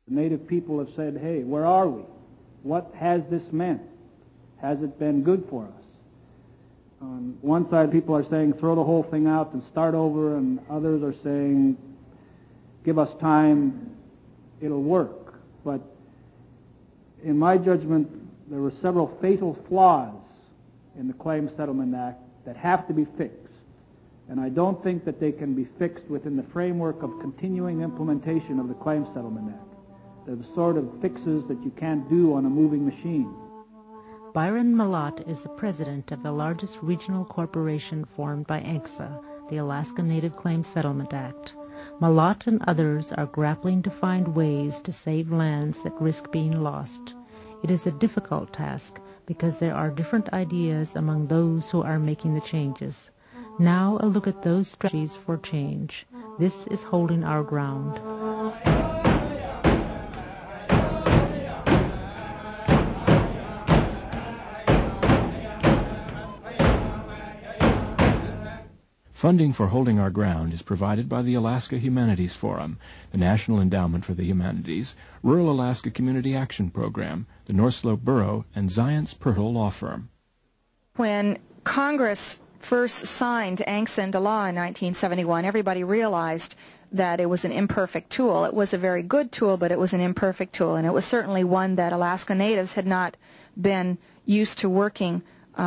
The Native people have said, hey, where are we? What has this meant? Has it been good for us? On one side, people are saying, throw the whole thing out and start over, and others are saying, give us time, it'll work. But in my judgment, there were several fatal flaws in the Claims Settlement Act that have to be fixed. And I don't think that they can be fixed within the framework of continuing implementation of the Claims Settlement Act. They're the sort of fixes that you can't do on a moving machine. Byron Malott is the president of the largest regional corporation formed by ANCSA, the Alaska Native Claims Settlement Act. Malott and others are grappling to find ways to save lands that risk being lost. It is a difficult task because there are different ideas among those who are making the changes. Now a look at those strategies for change. This is Holding Our Ground. Funding for Holding Our Ground is provided by the Alaska Humanities Forum, the National Endowment for the Humanities, Rural Alaska Community Action Program, the North Slope Borough, and Zients Pertle Law Firm. When Congress first signed ANCSA into law in 1971, everybody realized that it was an imperfect tool. It was a very good tool, but it was an imperfect tool, and it was certainly one that Alaska Natives had not been used to working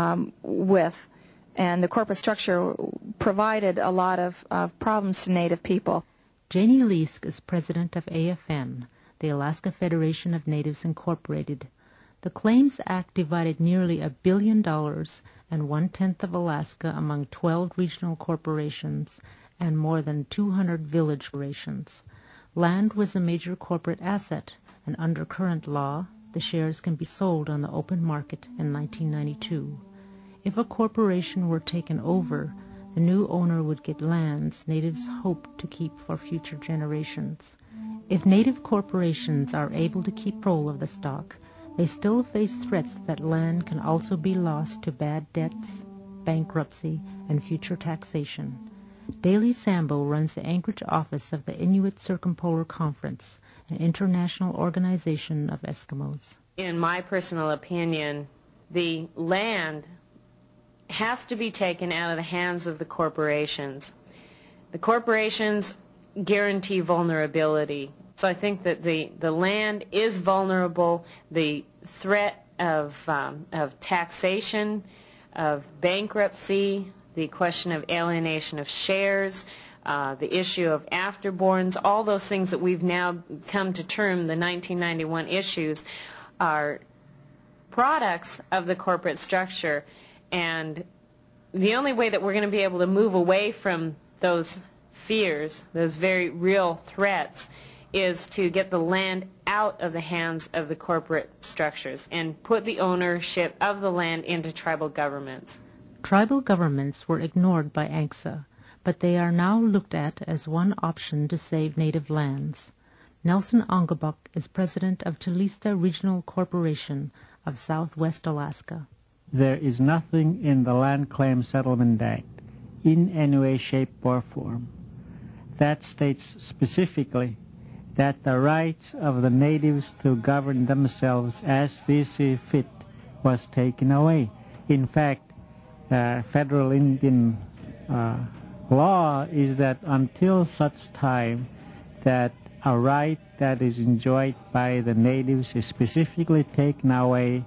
with. And the corporate structure provided a lot of problems to Native people. Janie Leask is president of AFN, the Alaska Federation of Natives Incorporated. The Claims Act divided nearly $1 billion and 1/10 of Alaska among 12 regional corporations and more than 200 village corporations. Land was a major corporate asset, and under current law, the shares can be sold on the open market in 1992. If a corporation were taken over, the new owner would get lands natives hope to keep for future generations. If native corporations are able to keep control of the stock, they still face threats that land can also be lost to bad debts, bankruptcy, and future taxation. Daley Sambo runs the Anchorage office of the Inuit Circumpolar Conference, an international organization of Eskimos. In my personal opinion, the land has to be taken out of the hands of the corporations. The corporations guarantee vulnerability. So I think that the land is vulnerable. The threat of taxation, of bankruptcy, the question of alienation of shares, the issue of afterborns, all those things that we've now come to term the 1991 issues are products of the corporate structure. And the only way that we're going to be able to move away from those fears, those very real threats, is to get the land out of the hands of the corporate structures and put the ownership of the land into tribal governments. Tribal governments were ignored by ANCSA, but they are now looked at as one option to save native lands. Nelson Ongabuk is president of Tulista Regional Corporation of Southwest Alaska. There is nothing in the Land Claim Settlement Act, in any way, shape, or form, that states specifically that the rights of the natives to govern themselves as they see fit was taken away. In fact, federal Indian law is that until such time that a right that is enjoyed by the natives is specifically taken away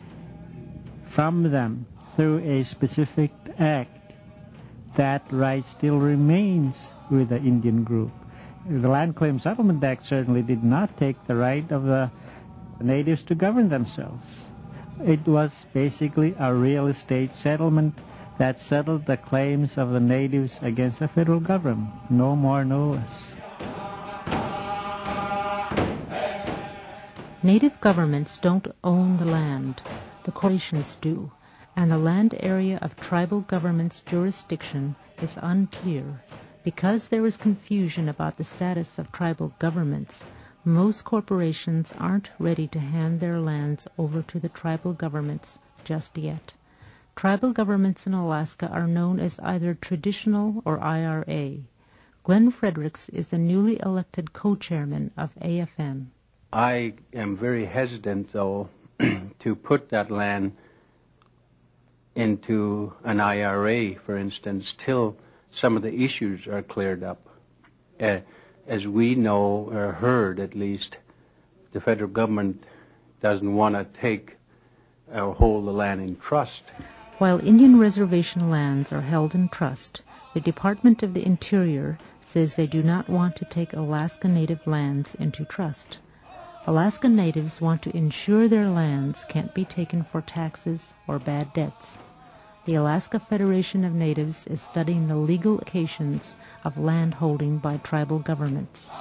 from them through a specific act, that right still remains with the Indian group. The Land Claim Settlement Act certainly did not take the right of the natives to govern themselves. It was basically a real estate settlement that settled the claims of the natives against the federal government, no more, no less. Native governments don't own the land. The corporations do, and the land area of tribal government's jurisdiction is unclear. Because there is confusion about the status of tribal governments, most corporations aren't ready to hand their lands over to the tribal governments just yet. Tribal governments in Alaska are known as either traditional or IRA. Glenn Fredericks is the newly elected co-chairman of AFN. I am very hesitant, though, to put that land into an IRA, for instance, till some of the issues are cleared up. As we know, or heard at least, the federal government doesn't want to take or hold the land in trust. While Indian reservation lands are held in trust, the Department of the Interior says they do not want to take Alaska Native lands into trust. Alaska Natives want to ensure their lands can't be taken for taxes or bad debts. The Alaska Federation of Natives is studying the legal implications of land holding by tribal governments.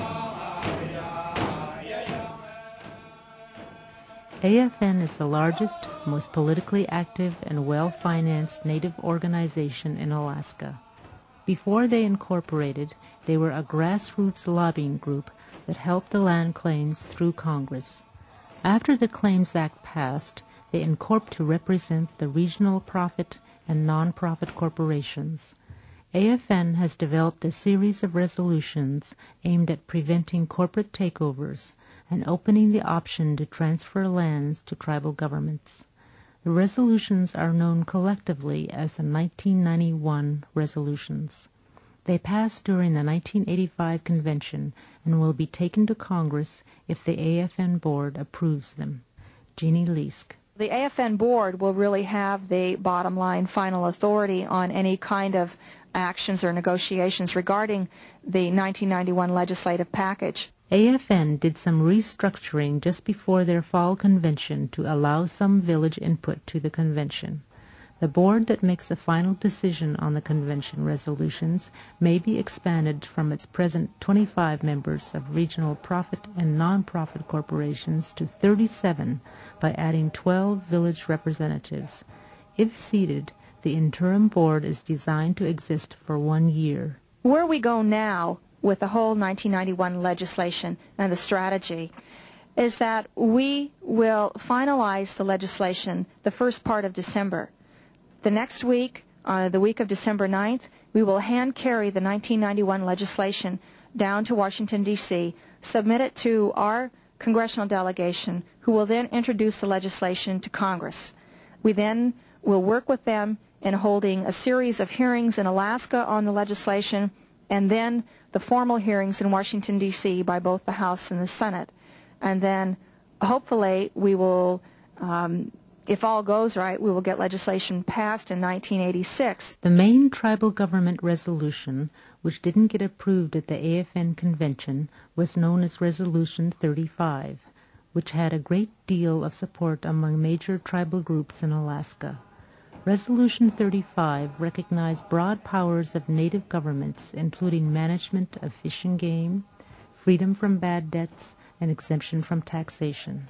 AFN is the largest, most politically active, and well-financed Native organization in Alaska. Before they incorporated, they were a grassroots lobbying group that helped the land claims through Congress. After the Claims Act passed, they incorporated to represent the regional profit and non-profit corporations. AFN has developed a series of resolutions aimed at preventing corporate takeovers and opening the option to transfer lands to tribal governments. The resolutions are known collectively as the 1991 resolutions. They passed during the 1985 convention and will be taken to Congress if the AFN board approves them. Jeannie Leask. The AFN board will really have the bottom line final authority on any kind of actions or negotiations regarding the 1991 legislative package. AFN did some restructuring just before their fall convention to allow some village input to the convention. The board that makes the final decision on the convention resolutions may be expanded from its present 25 members of regional profit and non-profit corporations to 37 by adding 12 village representatives. If seated, the interim board is designed to exist for 1 year. Where we go now with the whole 1991 legislation and the strategy is that we will finalize the legislation the first part of December. The next week, the week of December 9th, we will hand carry the 1991 legislation down to Washington, D.C., submit it to our congressional delegation, who will then introduce the legislation to Congress. We then will work with them in holding a series of hearings in Alaska on the legislation, and then the formal hearings in Washington, D.C. by both the House and the Senate. And then hopefully we will, if all goes right, we will get legislation passed in 1986. The main tribal government resolution, which didn't get approved at the AFN convention, was known as Resolution 35, which had a great deal of support among major tribal groups in Alaska. Resolution 35 recognized broad powers of Native governments, including management of fish and game, freedom from bad debts, and exemption from taxation.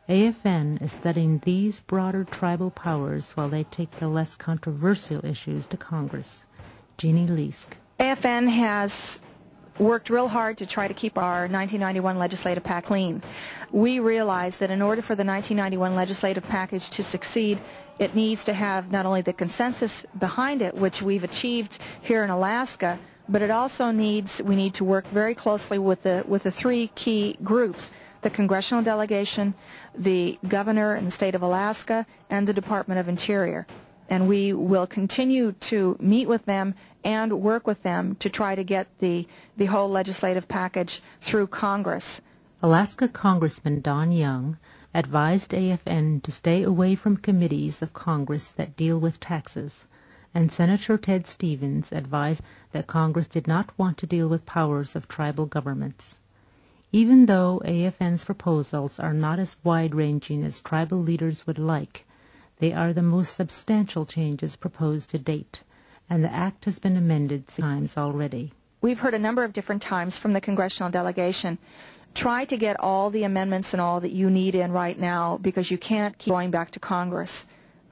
AFN is studying these broader tribal powers while they take the less controversial issues to Congress. Jeannie Leask. AFN has worked real hard to try to keep our 1991 legislative pack clean. We realize that in order for the 1991 legislative package to succeed, it needs to have not only the consensus behind it, which we've achieved here in Alaska, but it also we need to work very closely with the three key groups: the congressional delegation, the governor in the state of Alaska, and the Department of Interior. And we will continue to meet with them and work with them to try to get the whole legislative package through Congress. Alaska Congressman Don Young advised AFN to stay away from committees of Congress that deal with taxes, and Senator Ted Stevens advised that Congress did not want to deal with powers of tribal governments. Even though AFN's proposals are not as wide-ranging as tribal leaders would like, they are the most substantial changes proposed to date, and the act has been amended 6 times already. We've heard a number of different times from the congressional delegation, try to get all the amendments and all that you need in right now, because you can't keep going back to Congress.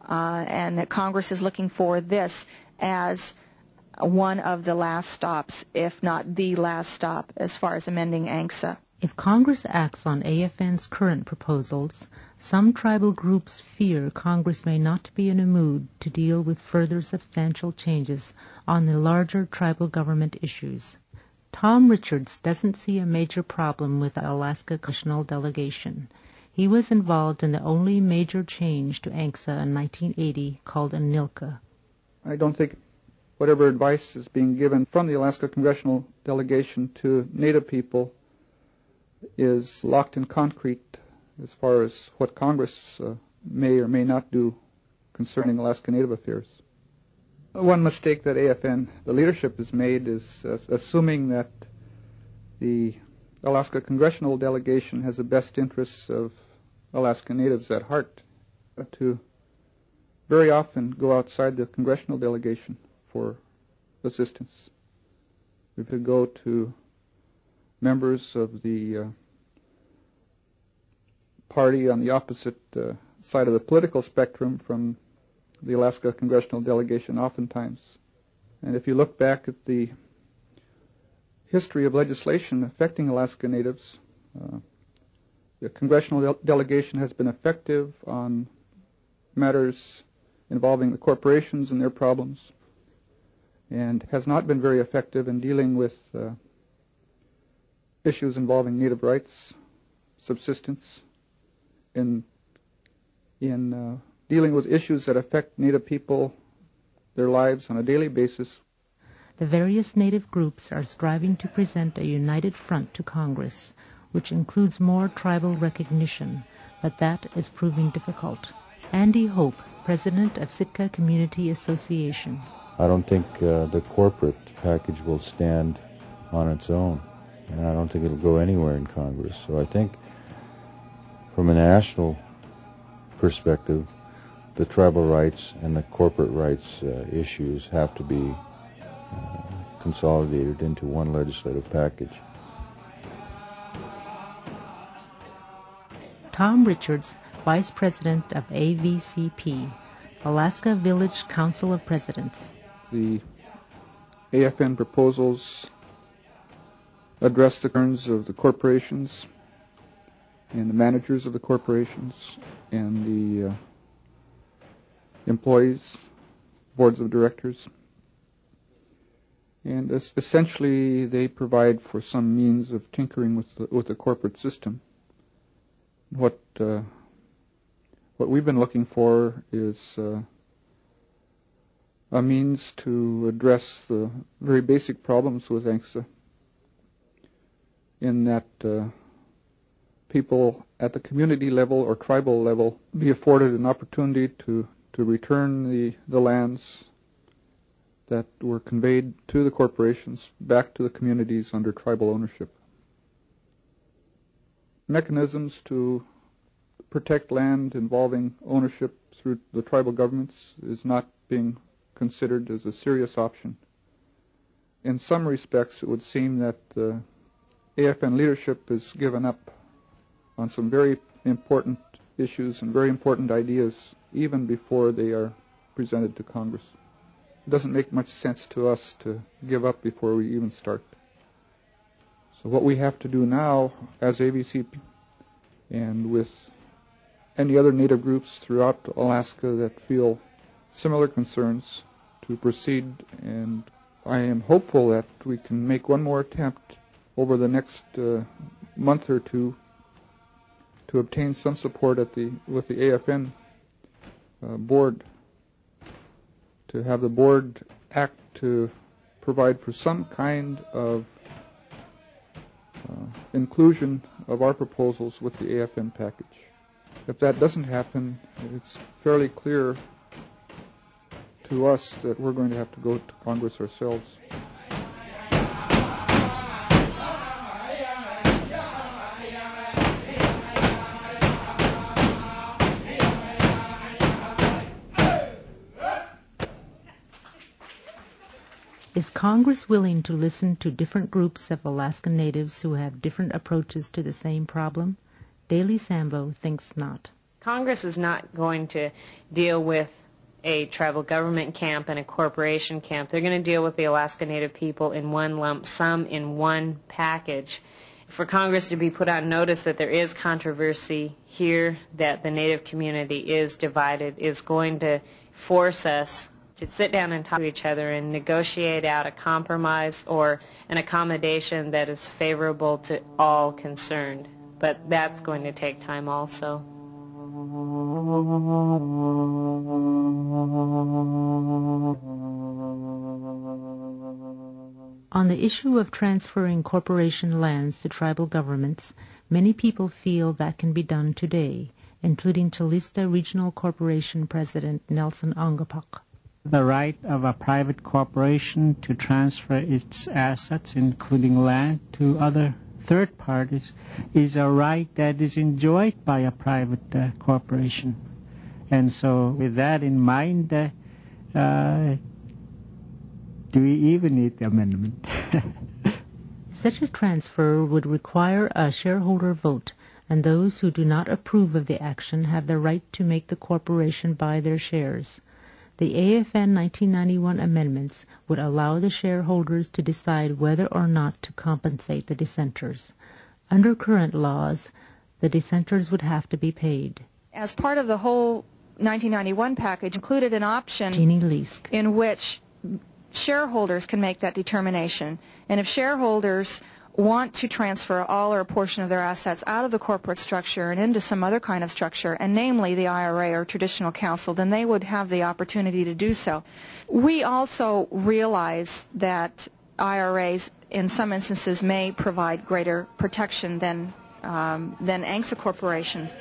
And that Congress is looking for this as one of the last stops, if not the last stop, as far as amending ANCSA. If Congress acts on AFN's current proposals, some tribal groups fear Congress may not be in a mood to deal with further substantial changes on the larger tribal government issues. Tom Richards doesn't see a major problem with the Alaska Congressional Delegation. He was involved in the only major change to ANCSA in 1980 called ANILCA. I don't think whatever advice is being given from the Alaska Congressional Delegation to Native people is locked in concrete as far as what Congress may or may not do concerning Alaska Native affairs. One mistake that AFN, the leadership, has made is assuming that the Alaska Congressional Delegation has the best interests of Alaska Natives at heart, to very often go outside the Congressional Delegation for assistance. We could go to members of the party on the opposite side of the political spectrum from the Alaska Congressional Delegation oftentimes. And if you look back at the history of legislation affecting Alaska Natives, the Congressional Delegation has been effective on matters involving the corporations and their problems, and has not been very effective in dealing with issues involving Native rights, subsistence, in dealing with issues that affect Native people, their lives on a daily basis. The various Native groups are striving to present a united front to Congress, which includes more tribal recognition, but that is proving difficult. Andy Hope, president of Sitka Community Association. I don't think the corporate package will stand on its own, and I don't think it'll go anywhere in Congress. So I think from a national perspective, the tribal rights and the corporate rights issues have to be consolidated into one legislative package. Tom Richards, Vice President of AVCP, Alaska Village Council of Presidents. The AFN proposals address the concerns of the corporations and the managers of the corporations and the employees, boards of directors. And essentially they provide for some means of tinkering with the corporate system. What we've been looking for is a means to address the very basic problems with ANCSA, in that people at the community level or tribal level be afforded an opportunity to return the lands that were conveyed to the corporations back to the communities under tribal ownership. Mechanisms to protect land involving ownership through the tribal governments is not being considered as a serious option. In some respects, it would seem that the AFN leadership has given up on some very important issues and very important ideas even before they are presented to Congress. It doesn't make much sense to us to give up before we even start. So what we have to do now as AVCP and with any other Native groups throughout Alaska that feel similar concerns to proceed, and I am hopeful that we can make one more attempt over the next month or two to obtain some support with the AFN board, to have the board act to provide for some kind of inclusion of our proposals with the AFN package. If that doesn't happen, it's fairly clear to us that we're going to have to go to Congress ourselves. Is Congress willing to listen to different groups of Alaska Natives who have different approaches to the same problem? Daley Sambo thinks not. Congress is not going to deal with a tribal government camp and a corporation camp. They're going to deal with the Alaska Native people in one lump sum, in one package. For Congress to be put on notice that there is controversy here, that the Native community is divided, is going to force us to sit down and talk to each other and negotiate out a compromise or an accommodation that is favorable to all concerned. But that's going to take time also. On the issue of transferring corporation lands to tribal governments, many people feel that can be done today, including Calista Regional Corporation President Nelson Ongapak. The right of a private corporation to transfer its assets, including land, to other third parties is a right that is enjoyed by a private corporation. And so with that in mind, do we even need the amendment? Such a transfer would require a shareholder vote, and those who do not approve of the action have the right to make the corporation buy their shares. The AFN 1991 amendments would allow the shareholders to decide whether or not to compensate the dissenters. Under current laws, the dissenters would have to be paid. As part of the whole 1991 package included an option Jeannie Leask. in which shareholders can make that determination. And if shareholders want to transfer all or a portion of their assets out of the corporate structure and into some other kind of structure, and namely the IRA or traditional council, then they would have the opportunity to do so. We also realize that IRAs in some instances may provide greater protection than ANCSA corporations.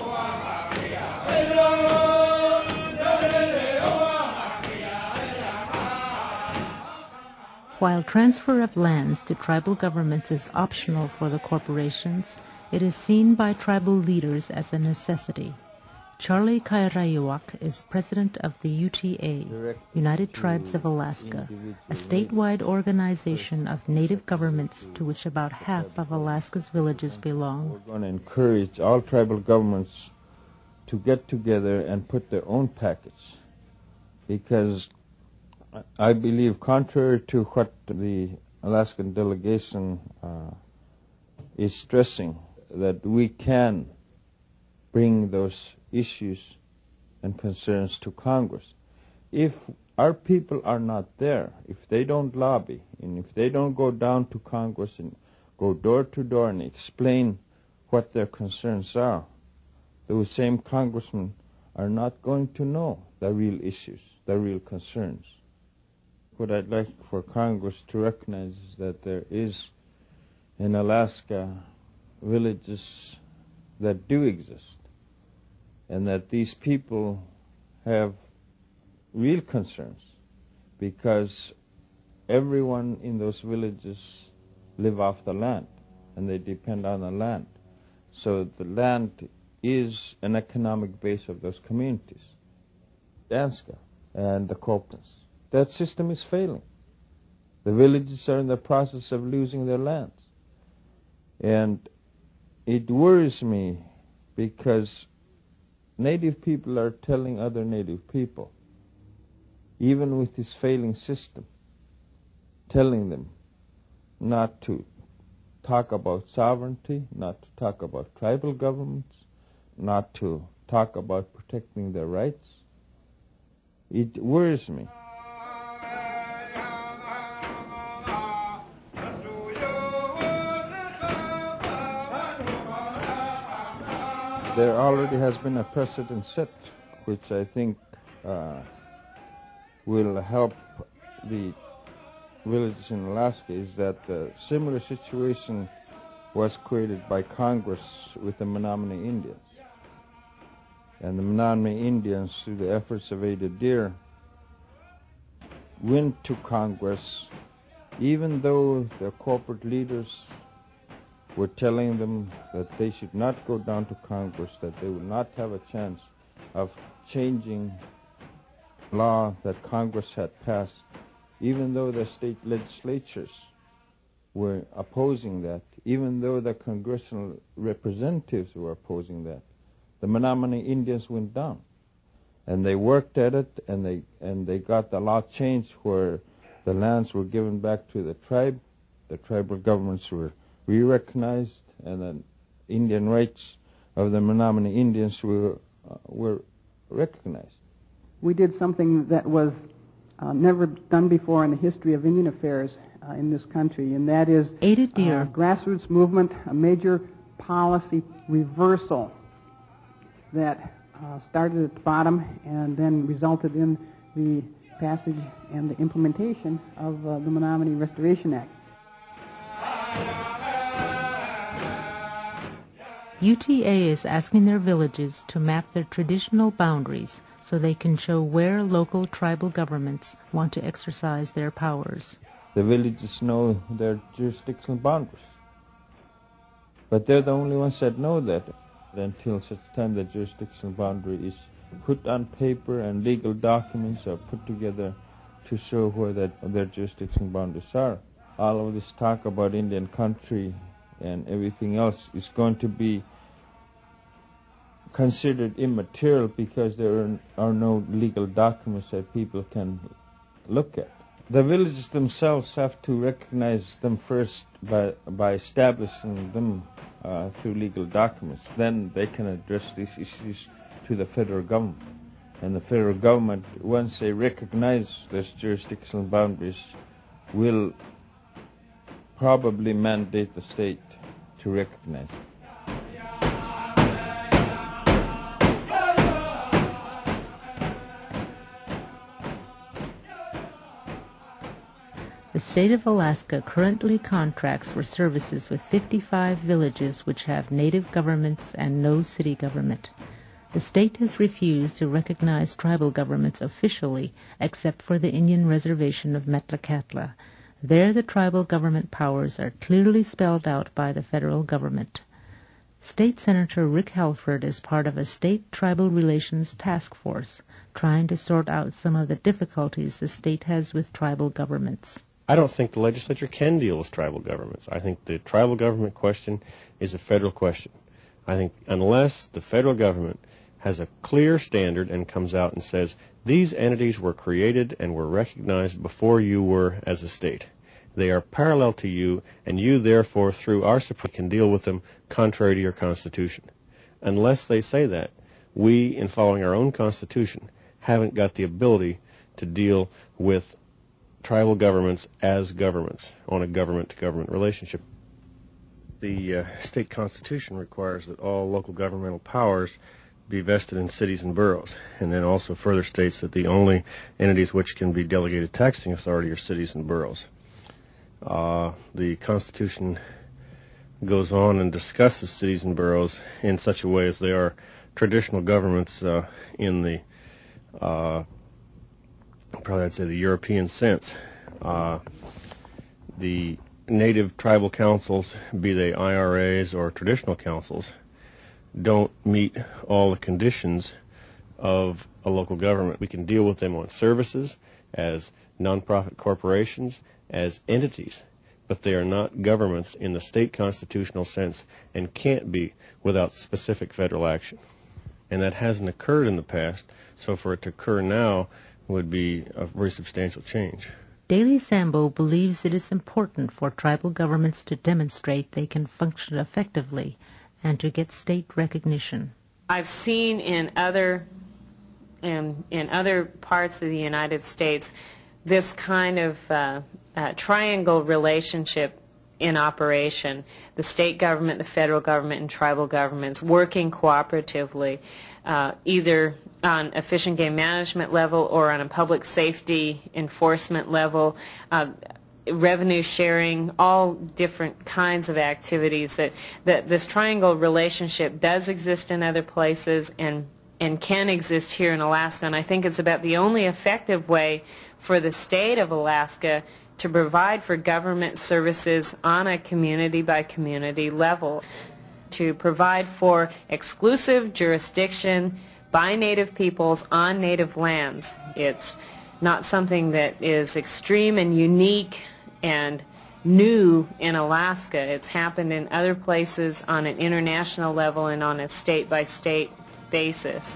While transfer of lands to tribal governments is optional for the corporations, it is seen by tribal leaders as a necessity. Charlie Kairaiuak is president of the UTA, United Tribes of Alaska, a statewide organization of native governments to which about half of Alaska's villages belong. We're going to encourage all tribal governments to get together and put their own package, because I believe, contrary to what the Alaskan delegation is stressing, that we can bring those issues and concerns to Congress. If our people are not there, if they don't lobby, and if they don't go down to Congress and go door to door and explain what their concerns are, those same congressmen are not going to know the real issues, the real concerns. What I'd like for Congress to recognize is that there is in Alaska villages that do exist, and that these people have real concerns, because everyone in those villages live off the land and they depend on the land. So the land is an economic base of those communities. Danska and the Copans. That system is failing. The villages are in the process of losing their lands. And it worries me because Native people are telling other Native people, even with this failing system, telling them not to talk about sovereignty, not to talk about tribal governments, not to talk about protecting their rights. It worries me. There already has been a precedent set, which I think will help the villages in Alaska, is that a similar situation was created by Congress with the Menominee Indians. And the Menominee Indians, through the efforts of Ada Deer, went to Congress, even though the corporate leaders were telling them that they should not go down to Congress, that they would not have a chance of changing law that Congress had passed, even though the state legislatures were opposing that, even though the congressional representatives were opposing that. The Menominee Indians went down, and they worked at it, and they got the law changed where the lands were given back to the tribe, the tribal governments were re-recognized, and the Indian rights of the Menominee Indians were recognized. We did something that was never done before in the history of Indian affairs in this country, and that is grassroots movement, a major policy reversal that started at the bottom and then resulted in the passage and the implementation of the Menominee Restoration Act. UTA is asking their villages to map their traditional boundaries so they can show where local tribal governments want to exercise their powers. The villages know their jurisdictional boundaries, but they're the only ones that know that until such time the jurisdictional boundary is put on paper and legal documents are put together to show where their jurisdictional boundaries are. All of this talk about Indian country and everything else is going to be considered immaterial because there are no legal documents that people can look at. The villages themselves have to recognize them first by establishing them through legal documents. Then they can address these issues to the federal government. And the federal government, once they recognize those jurisdictional boundaries, will probably mandate the state to recognize it. The state of Alaska currently contracts for services with 55 villages which have native governments and no city government. The state has refused to recognize tribal governments officially except for the Indian reservation of Metlakatla. There the tribal government powers are clearly spelled out by the federal government. State Senator Rick Halford is part of a state tribal relations task force trying to sort out some of the difficulties the state has with tribal governments. I don't think the legislature can deal with tribal governments. I think the tribal government question is a federal question. I think unless the federal government has a clear standard and comes out and says, these entities were created and were recognized before you were as a state. They are parallel to you, and you, therefore, through our support, can deal with them contrary to your Constitution. Unless they say that, we, in following our own Constitution, haven't got the ability to deal with tribal governments as governments on a government-to-government relationship. The state constitution requires that all local governmental powers be vested in cities and boroughs, and then also further states that the only entities which can be delegated taxing authority are cities and boroughs. The Constitution goes on and discusses cities and boroughs in such a way as they are traditional governments in the probably I'd say the European sense. The native tribal councils, be they IRAs or traditional councils, don't meet all the conditions of a local government. We can deal with them on services, as nonprofit corporations, as entities, but they are not governments in the state constitutional sense and can't be without specific federal action. And that hasn't occurred in the past, so for it to occur now would be a very substantial change. Daley Sambo believes it is important for tribal governments to demonstrate they can function effectively and to get state recognition. I've seen in other parts of the United States this kind of triangle relationship in operation, the state government, the federal government, and tribal governments working cooperatively, either on a fish and game management level or on a public safety enforcement level, revenue sharing, all different kinds of activities. That this triangle relationship does exist in other places and can exist here in Alaska, and I think it's about the only effective way for the state of Alaska to provide for government services on a community-by-community level, to provide for exclusive jurisdiction by Native peoples on Native lands. It's not something that is extreme and unique and new in Alaska. It's happened in other places on an international level and on a state-by-state basis.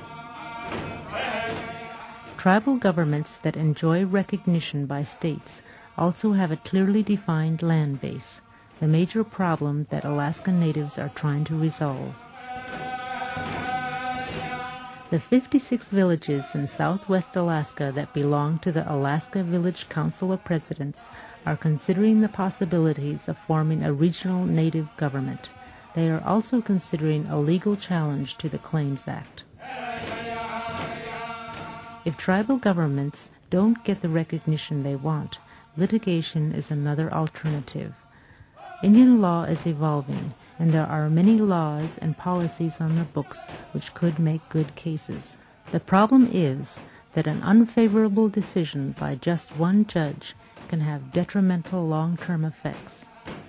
Tribal governments that enjoy recognition by states also have a clearly defined land base, the major problem that Alaska Natives are trying to resolve. The 56 villages in southwest Alaska that belong to the Alaska Village Council of Presidents are considering the possibilities of forming a regional native government. They are also considering a legal challenge to the Claims Act. If tribal governments don't get the recognition they want, litigation is another alternative. Indian law is evolving, and there are many laws and policies on the books which could make good cases. The problem is that an unfavorable decision by just one judge can have detrimental long-term effects.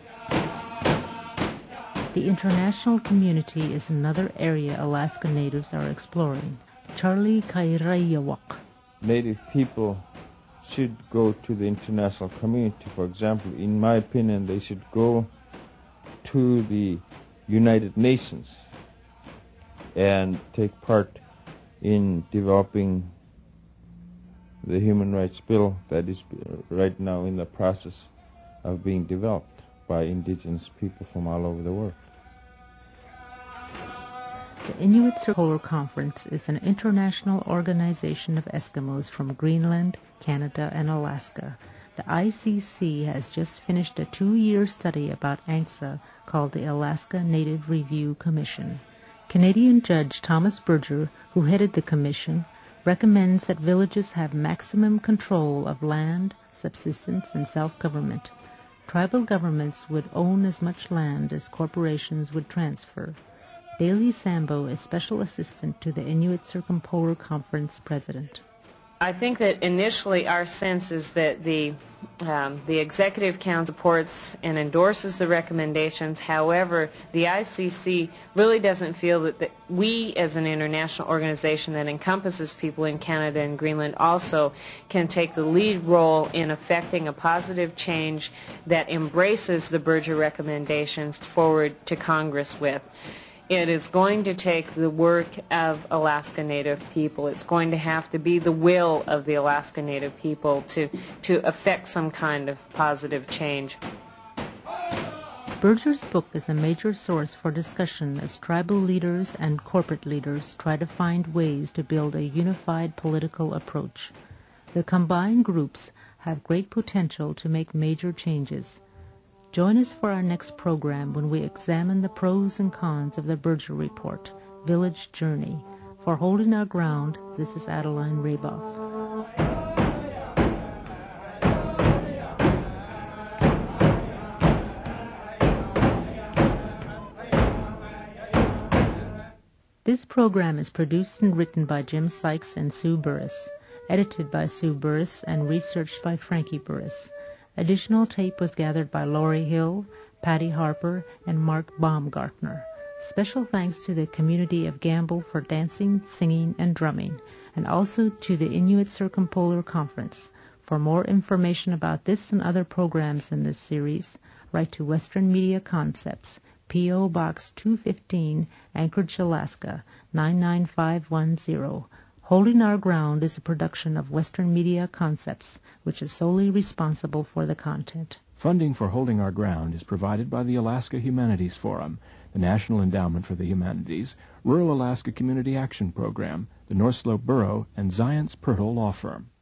The international community is another area Alaska Natives are exploring. Charlie Kairaiawak. Native people should go to the international community. For example, in my opinion, they should go to the United Nations and take part in developing the human rights bill that is right now in the process of being developed by indigenous people from all over the world. The Inuit Polar Conference is an international organization of Eskimos from Greenland, Canada, and Alaska. The ICC has just finished a 2-year study about ANCSA called the Alaska Native Review Commission. Canadian Judge Thomas Berger, who headed the commission, recommends that villages have maximum control of land, subsistence, and self-government. Tribal governments would own as much land as corporations would transfer. Daley Sambo is Special Assistant to the Inuit Circumpolar Conference President. I think that initially our sense is that the Executive Council supports and endorses the recommendations. However, the ICC really doesn't feel that we as an international organization that encompasses people in Canada and Greenland also can take the lead role in effecting a positive change that embraces the Berger recommendations forward to Congress with. It is going to take the work of Alaska Native people. It's going to have to be the will of the Alaska Native people to affect some kind of positive change. Berger's book is a major source for discussion as tribal leaders and corporate leaders try to find ways to build a unified political approach. The combined groups have great potential to make major changes. Join us for our next program when we examine the pros and cons of the Berger Report, Village Journey. For Holding Our Ground, this is Adeline Raboff. This program is produced and written by Jim Sykes and Sue Burris, edited by Sue Burris and researched by Frankie Burris. Additional tape was gathered by Lori Hill, Patty Harper, and Mark Baumgartner. Special thanks to the community of Gamble for dancing, singing, and drumming, and also to the Inuit Circumpolar Conference. For more information about this and other programs in this series, write to Western Media Concepts, P.O. Box 215, Anchorage, Alaska, 99510. Holding Our Ground is a production of Western Media Concepts, which is solely responsible for the content. Funding for Holding Our Ground is provided by the Alaska Humanities Forum, the National Endowment for the Humanities, Rural Alaska Community Action Program, the North Slope Borough, and Zions Pirtle Law Firm.